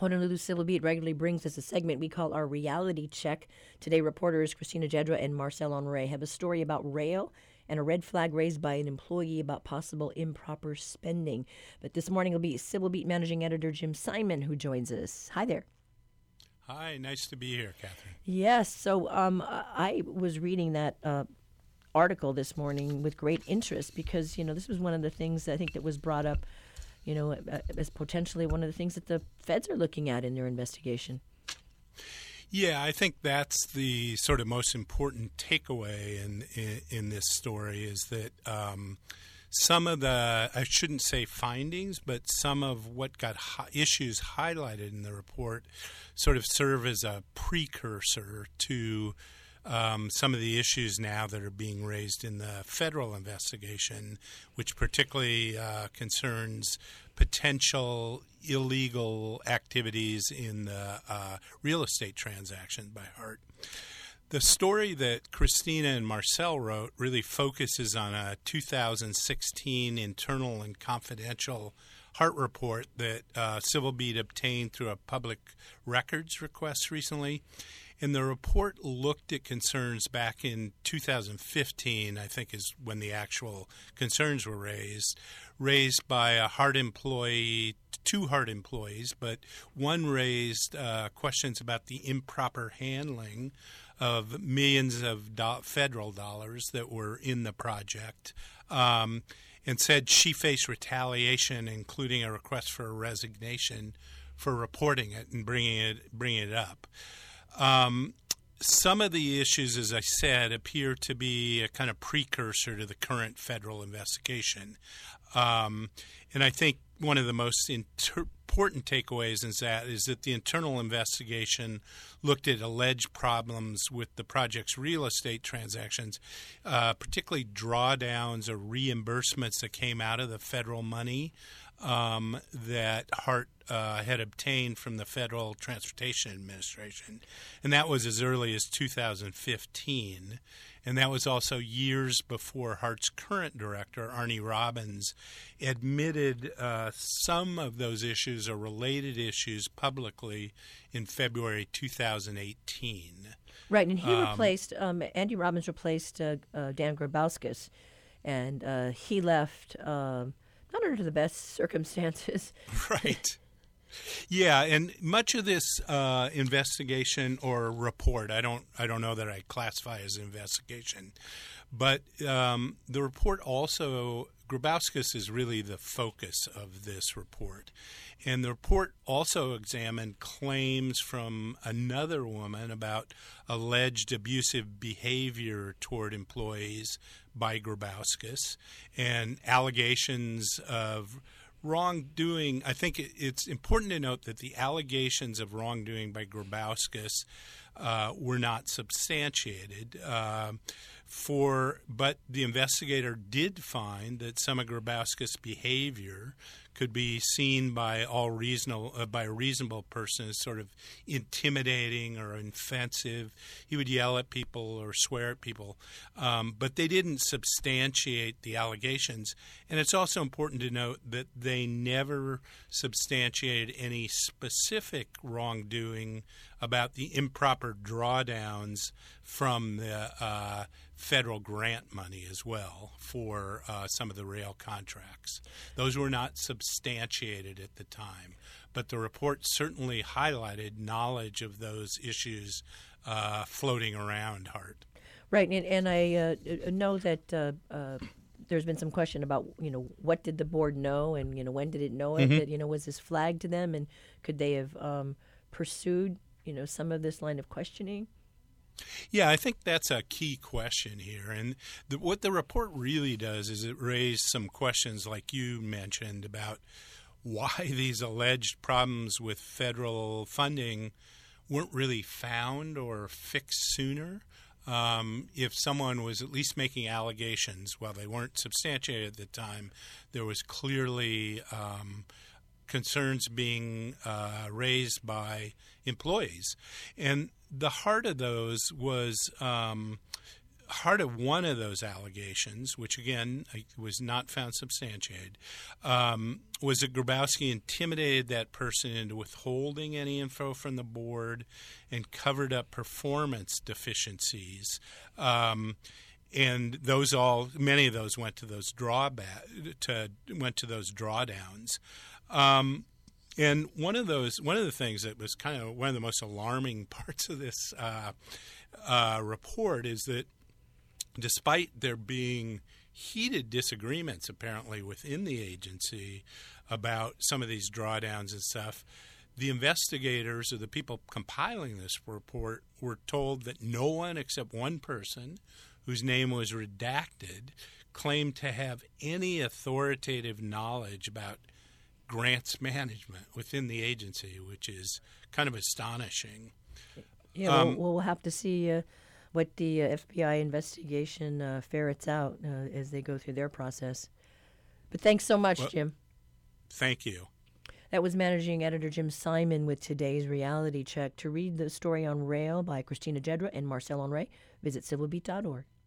Honolulu Civil Beat regularly brings us a segment we call our reality check. Today, reporters Christina Jedra and Marcel Honoré have a story about rail and a red flag raised by an employee about possible improper spending. But this morning it'll be Civil Beat Managing Editor Jim Simon who joins us. Hi there. Hi, nice to be here, Catherine. Yes, so I was reading that article this morning with great interest because, this was one of the things I think that was brought up, as potentially one of the things that the feds are looking at in their investigation. Yeah, I think that's the sort of most important takeaway in this story is that some of the, I shouldn't say findings, but some of what got issues highlighted in the report sort of serve as a precursor to some of the issues now that are being raised in the federal investigation, which particularly concerns potential illegal activities in the real estate transaction by Hart. The story that Christina and Marcel wrote really focuses on a 2016 internal and confidential Hart report that Civil Beat obtained through a public records request recently. And the report looked at concerns back in 2015, I think is when the actual concerns were raised by a Hart employee, two Hart employees, but one raised questions about the improper handling of millions of federal dollars that were in the project, and said she faced retaliation, including a request for a resignation for reporting it and bringing it up. Some of the issues, as I said, appear to be a kind of precursor to the current federal investigation. And I think one of the most important takeaways is that the internal investigation looked at alleged problems with the project's real estate transactions, particularly drawdowns or reimbursements that came out of the federal money that Hart had obtained from the Federal Transportation Administration. And that was as early as 2015. And that was also years before Hart's current director, Arnie Robbins, admitted some of those issues or related issues publicly in February 2018. Right, and he replaced, Andy Robbins replaced Dan Grabowskis, and he left not under the best circumstances. Right. Yeah, and much of this investigation or report, I don't know that I classify as an investigation, but the report also, Grabowskis is really the focus of this report. And the report also examined claims from another woman about alleged abusive behavior toward employees by Grabowskis and allegations of wrongdoing. I think it's important to note that the allegations of wrongdoing by Grabowskis were not substantiated. But the investigator did find that some of Grabowskis' behavior could be seen by a reasonable person as sort of intimidating or offensive. He would yell at people or swear at people, but they didn't substantiate the allegations. And it's also important to note that they never substantiated any specific wrongdoing about the improper drawdowns from the federal grant money as well for some of the rail contracts. Those were not substantiated at the time, but the report certainly highlighted knowledge of those issues floating around Hart. Right, and I know that there's been some question about, what did the board know and, when did it know it? Mm-hmm. That, was this flagged to them and could they have pursued, some of this line of questioning? Yeah, I think that's a key question here. And what the report really does is it raised some questions like you mentioned about why these alleged problems with federal funding weren't really found or fixed sooner. If someone was at least making allegations, while they weren't substantiated at the time, there was clearly concerns being raised by employees. And the heart of those was heart of one of those allegations, which again was not found substantiated, was that Grabowski intimidated that person into withholding any info from the board and covered up performance deficiencies. And many of those went to those drawdowns. And one of the things that was kind of one of the most alarming parts of this report is that despite there being heated disagreements apparently within the agency about some of these drawdowns and stuff, the investigators or the people compiling this report were told that no one except one person whose name was redacted claimed to have any authoritative knowledge about grants management within the agency, which is kind of astonishing. Yeah, we'll have to see what the FBI investigation ferrets out as they go through their process. But thanks so much, Jim. Thank you. That was Managing Editor Jim Simon with today's Reality Check. To read the story on Rail by Christina Jedra and Marcel Henry, visit civilbeat.org.